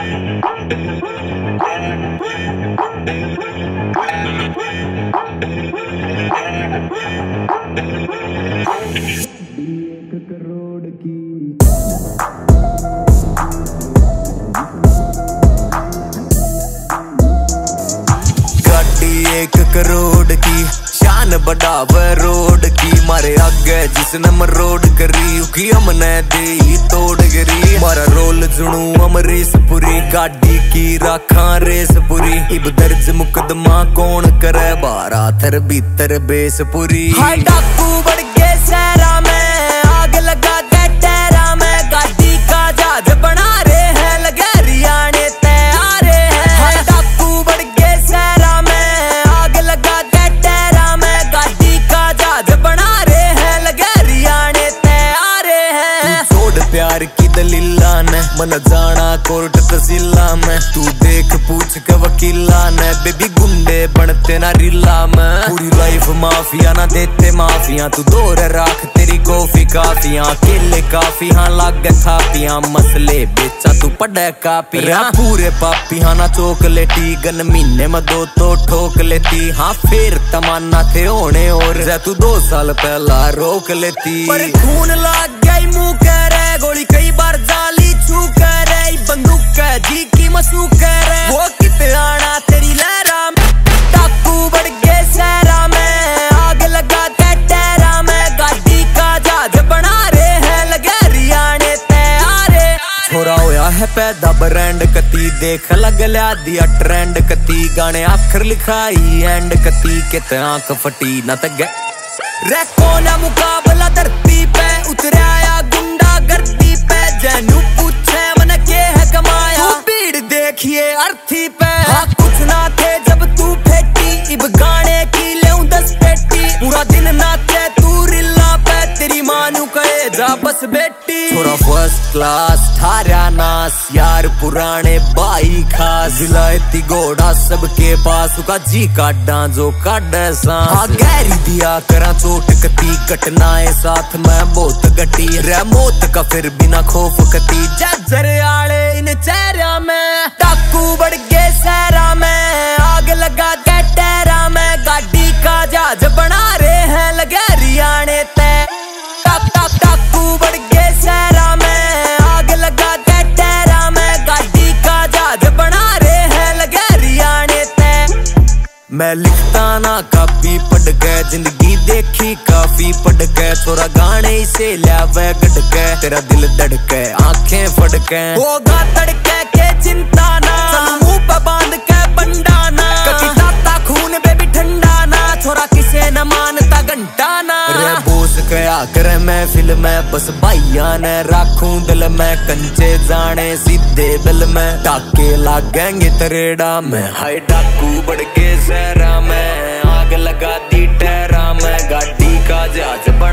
एक करोड़ की शान बढ़ावे रोड की मारे आगे जिसने मरोड़ करी उकी हमने दी तोड़ गिरी मारा रोल जुनू अमरीश पुरी गाड़ी की राखा रेस पुरी इब दर्ज मुकदमा कौन करे बारा थर भीतर बेस पुरी हाय डाकू बढ़ के सहरा में आग लगा के टहरा में गाड़ी का जहाज बना रहे हैं लगे हरियाणे तैयार है हाय डाकू बढ़ के सहरा में आग लगा के टहरा में गाड़ी का जहाज बना रहे हैं लगे हरियाणे तैयार है छोड़ प्यार की दलीला ने मन जाना कोर्ट तहसीला में तू देख पूछ के वकीला ने बेबी गुंडे बनते ना रिला में पूरी लाइफ माफिया ना देते माफिया तू दौर राख तेरी कॉफी काफिया केले काफी हाँ लागे थापिया मसले बेचा तू पढ़े कापिया पूरे पापी हाँ ना चॉकलेटी गन महीने में दो तो ठोक लेती हाँ फिर तमन्ना थे होने और तू 2 साल पहला रोक लेती पर खून लाग गई मुंह कह रहे गोली कई बार जाली छू कर रही बंदूक का जी की मसू कर रहे वो कितने आना तेरी लहरा में डाकू बढ़ गए सहरा में आग लगा के टहरा में गाड़ी का जहाज बना रहे हैं लगे हरियाणे तैयार छोरा होया है पैदा ब्रांड कती देख लग लिया दिया ट्रेंड कती गाने आखिर लिखाई एंड कती के आंख फटी न तक रे कोना मुकाबला धरती पे उतराया गुंडा गर्दी पे जैनू पूछे मन के है कमाया भीड़ देखिए अर्थी पे हाँ कुछ ना थे जब तू फेटी इब गाने की ले 10 पेटी पूरा दिन नाचे तू रिल्ला पे तेरी मानू कहे जा बस बेटी थोड़ा फर्स्ट क्लास थारा नास यार पुराने बाई खास विलायती घोड़ा सबके पास उका जी काटा जो काटे सा हाँ गहरी दिया करा चोट कती घटनाएं साथ में बहुत घटी रे मौत का फिर बिना खौफ कती जज्जर आले इन चेहरा में डाकू बढ़ गए सहरा में आग लगा के टहरा में गाड़ी का जहाज बना रहे हैं लगे हरियाणे डाकू बढ़ गए सहरा में आग लगा के टहरा में गाड़ी का जहाज बना रहे हैं लगे हरियाणे मैं लिखता ना काफी पढ़ के जिंदगी देखी काफी पढ़ के थोड़ा गाने से लिया वे गढ़ के तेरा दिल धड़के आंखें फड़के होगा तड़के के चिंता ना मुंह पे बांध के बंडाना कभी ताता खून बेबी ठंडा ना छोरा किसे न मानता घंटा ना रे बोस कया करे महफिल में बस भाइया ने राखूं दिल में कंचे जाने सीधे बिल में टाके लागेंगे तरेड़ा में हाय डाकू बढ़ के सहरा में आग लगा दी टहरा में गाड़ी का जहाज